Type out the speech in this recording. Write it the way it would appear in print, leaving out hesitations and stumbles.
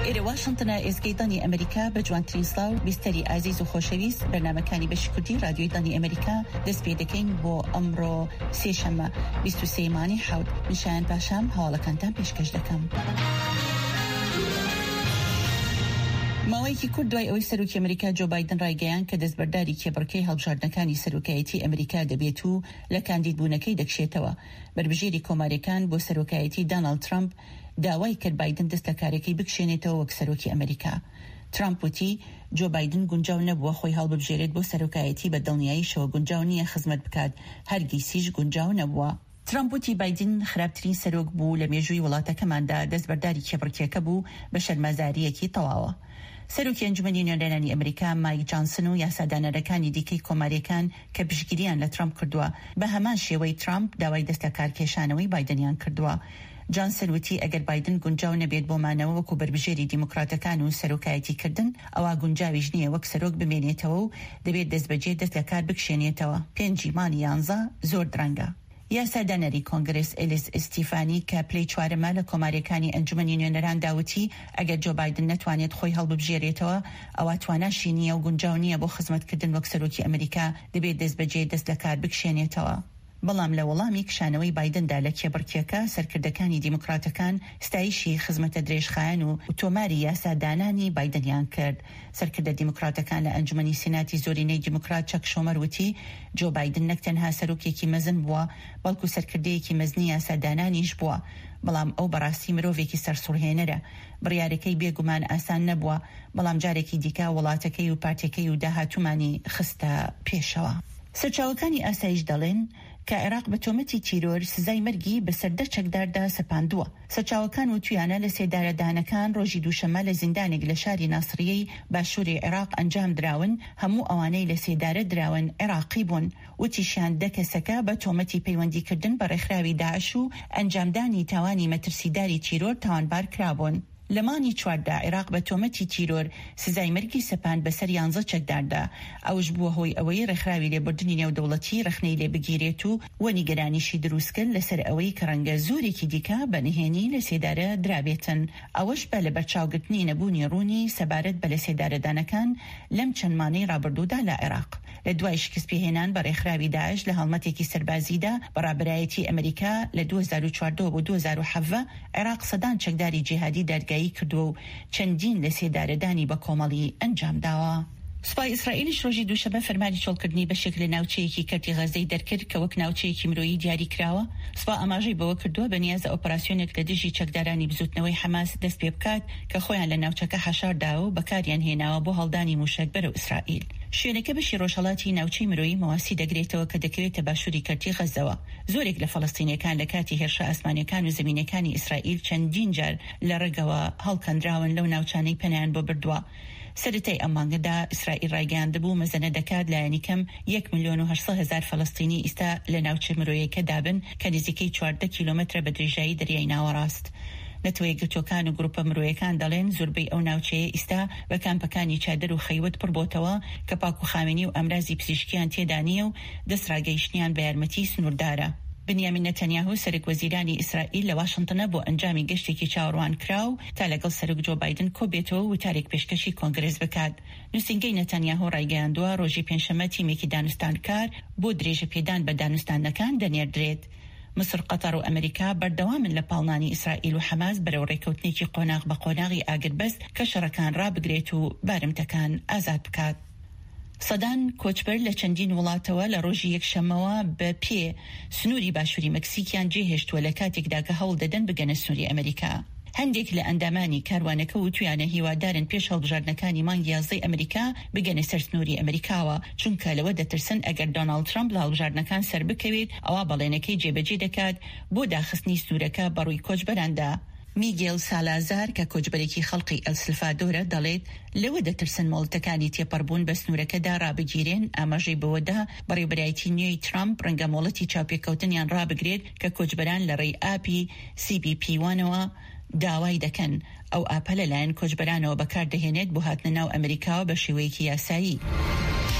إلى واشنطن إزگەی ئەمریکا بە جوانترین سلااو بیستەری ئازیز و خۆشەویست بەرنامەکانی بەشی کوردی رادیۆی دانی ئەمریکا دەست پێ دەکەین بۆ ئەمڕۆ سێشەممە 23 مانگی حەوت. نیشان پاشام هەواڵەکانتان پێشکەش دەکەم. ماوەیەکی کورد دوای ئەوەی سەرۆکی ئەمریکا جۆ بایدن ڕایگەیان کە دەستبەرداری کێبڕکەی هەڵبژاردنەکانی سەرۆکایەتی ئەمریکا دەبێت و لە کاندیدبوونەکەی دەکشێتەوە. بەربژێری کۆماریەکان بۆ سەرۆکایەتی دۆناڵد ترامپ داوای کرد بایدن دەست لە کارەکەی بکشێنێتەوە وەک سەرۆکی ئەمریکا. ترامپ وتی جۆ بایدن گونجاو نەبووە خۆی هەڵببژێرێت بۆ سەرۆکایەتی بە دڵنیاییشەوە گونجاو نییە خزمەت بکات، هەرگیزیش گونجاو نەبووە. ترامپ وتی بایدن خراپترین سەرۆک بوو لە مێژووی وڵاتەکەماندا، دەستبەرداری کێبڕکێکە بوو بە شەرمەزاریەکی تەواوە. سەرۆکی ئەنجومەنی نوێنەرانی ئەمریکا مایک جانسن و یاسادانەرەکانی دیکەی کۆماریەکان کە پشتگیریان لە ترامپ کردووە بە هەمان شێوەی ترامپ داوای دەستە کارکێشانەوەی بایدنیان کردووە. جانسن وتی ئەگەر بایدن گونجاو نەبێت بۆ مانەوە وەکو بەربژێری دیموکراتەکان و سەرۆکایەتی کردن، ئەوە گونجاویش نییە وەک سەرۆک بمێنێتەوە و دەبێت دەستبەجێ دەست لە کار بکشێنێتەوە. 5 مانگی 11 زۆر درەنگە. یاسادانەری کۆنگرس ئێلیس ئستیفانی کە پلەی چوارەمە لە کۆماریەکانی ئەنجومەنی نوێنەران داوتی ئەگەر جۆ بایدن نەتوانێت خۆی هەڵببژێرێتەوە، ئەوە تواناشی نییە و گونجاو نییە بۆ خزمەتکردن وەک سەرۆکی ئەمریکا، دەبێت دەستبەجێ دەست لە کار بکشێنێتەوە. بەڵام لە وەڵامی کشانەوەی بایدندا لە کێبڕکێکە سەرکردەکانی دیموکراتەکان ستایشی خزمەتە درێژخایەن و تۆماری یاسادانانی بایدنیان کرد. سەرکردە دیموکراتەکان لە ئەنجومەنی سیناتی زۆرینەی دیموکرات چەک شۆمەر وتی جۆ بایدن نەک تەنها سەرۆکێکی مەزن بووە، بەڵکو سەرکردەیەکی مەزنی یاسادانانیش بووە. بەڵام ئەو بەڕاستی مرۆڤێکی سەرسوڕهێنەرە. بڕیارەکەی بێگومان ئاسان نەبووە، بەڵام جارێکی دیکە وڵاتەکەی و پارتیەکەی و داهاتومانی خستە پێشەوە. سەرچاوەکانی ئاسایش دەڵێن کە عێراق بە تۆمەتی تیرۆر سزای مەرگی بە سەردە چەکداردا سەپاندووە. سەرچاوەکان وتویانە لە سێدارەدانەکان ڕۆژی دووشەمە لە زیندانێک لە شاری ناسریەی باشووری عێراق ئەنجام دراون، هەموو ئەوانەی لە سێدارە دراون عێراقی بوون. وتیشیان دە کەسەکە بە تۆمەتی پەیوەندیکردن بە ڕێکخراوی داعش و ئەنجامدانی تاوانی مەترسیداری تیرۆر تاوانبار کرابوون. لە مانگی 14 عێراق بە تۆمەتی تیرۆر سزای مەرگی سەپاند بەسەر 11 چەکداردا. ئەوش بووە هۆی ئەوەی ڕێکخراوی لێبوردنی نێودەوڵەتی ڕخنەی لێ بگیرێت و وەنیگەرانیشی دروست کرد لەسەر ئەوەی کە ڕەنگە زۆرێکی دیکە بەنهێنی لە سێدارە درابێتن. ئەوەش بە لە بەرچاوگرتنی نەبوونی ڕوونی سەبارەت بە لە سێدارەدانەکان لەم چەند مانەی ڕابردوودا لە عێراق. لە دوای شکست پێهێنان بە ڕێکخراوی داعش لە هەڵمەتێکی سەربازیدا بەڕابەرایەتی ئەمریکا لە 2014 بۆ 2017 عێراق سەدان چەکداری جیهادی دەرگایی کردو و چەندین لە سێدارەدانی بە کۆمەڵی ئەنجام داوە. سوپای ئیسرائیلیش ڕۆژی دووشەمە فەرمانی چۆڵکردنی بەشێک لە ناوچەیەکی کەرتی غەزەی دەرکرد کە وەک ناوچەیەکی مرۆیی دیاری کراوە. سوپا ئاماژەی بەوە کردووە بە نیازە ئۆپەراسیۆنێک لە دژی چەکدارانی بزوتنەوەی حەماس دەست پێ بکات کە خۆیان لە ناوچەکە حەشارداوە و بەکاریان هێناوە بۆ هەڵدانی موشک بەرەو ئیسرائیل. شوێنەکە بەشی ڕۆژهەڵاتی ناوچەی مرۆیی مەواسی دەگرێتەوە کە دەکەوێتە باشووری کەرتی غەزەوە. زۆرێک لە فەڵەستینیەکان لە کاتی هێرشە ئاسمانیەکان و زمینەکانی ئیسرائیل چەندین جار لە ڕێگەوە هەڵکەندراون لەو ناوچانەی پەنایان بۆ بردووە. سەرەتای ئەم مانگەدا ئیسرائیل ڕایگەیاندبوو مەزەنە دەکات لایەنی کەم 1,800,000 فەڵەستینی ئێستا لە ناوچە مرۆییەکە دابن کە نزیکەی 14 کیلۆمەترە بە درێژایی دەریای ناوەڕاست. نەتەوەی گرتوەکان و گروپە مرۆیەکان دەڵێن زۆربەی ئەو ناوچەیە ئێستا بە کامپەکانی چادر و خەیوەت پڕبۆتەوە کە پاک و خاوێنی و ئەمرازی پزیشکیان تێدا نیە و دەستڕاگەیشتنیان بە یارمەتی سنووردارە. بنیامین نەتەنیاهو سەرۆکوەزیرانی ئیسرائیل لە واشنتنە بۆ ئەنجامی گەشتێکی چاوەڕوان کراو تا لەگەڵ سەرۆک جۆ بایدن کۆبێتەوە و تارێک پێشکەشی کۆنگرس بکات. نووسینگەی نەتەنیاهو ڕایگەیاندووە ڕۆژی پێنجشەممە تیمێکی دانوستانکار بۆ درێژە پێدان بە دانوستانەکان دەنێردرێت. مصر، قەتەر و ئەمریکا بەردەوامن لە پاڵنانی ئیسرائیل و حەماس بەرەو ڕێکەوتنێکی قۆناغ بە قۆناغی ئاگربەست کە شەڕەکان ڕابگرێت و بارمتەکان ئازاد بکات. سەدان کۆچبەر لە چەندین وڵاتەوە لە ڕۆژی یەکشەممەوە بە پێ سنووری باشووری مەکسیکیان جێهێشتووە لە کاتێکدا کە هەوڵ دەدەن بگەنە سنووری ئەمریکا. هەندێک لە ئەندامانی کاروانەکە وتویانە هیوادارن پێش هەڵبژاردنەکانی مانگی 11 ئەمریکا بگەنە سەر سنووری ئەمریکاوە، چونکە لەوە دەترسن ئەگەر دۆناڵد ترامپ لە هەڵبژاردنەکان سەر بکەوێت ئەوە بەڵێنەکەی جێبەجێ دەکات بۆ داخستنی سنوورەکە بەڕووی کۆچبەراندا. میگێل سالازار کە کۆچبەرێکی خەڵقی ئەلسلفادۆرە دەڵێت لەوە دەترسن مۆڵەتەکانی تێپەڕبوون بە سنوورەکەدا ڕابگیرێن. ئاماژەی بەوەدا بەڕێوەبەرایەتی نوێی ترامپ ڕەنگە مۆڵەتی چاوپێکەوتنیان ڕابگرێت کە کۆچبەران لە ڕێی ئاپی CBP1ەوە داوای دەکەن. ئەو ئاپە لەلایەن کۆچبەرانەوە بەکاردەهێنێت بۆ هاتنە ناو ئەمریکاوە بە شێوەیەکی یاسایی.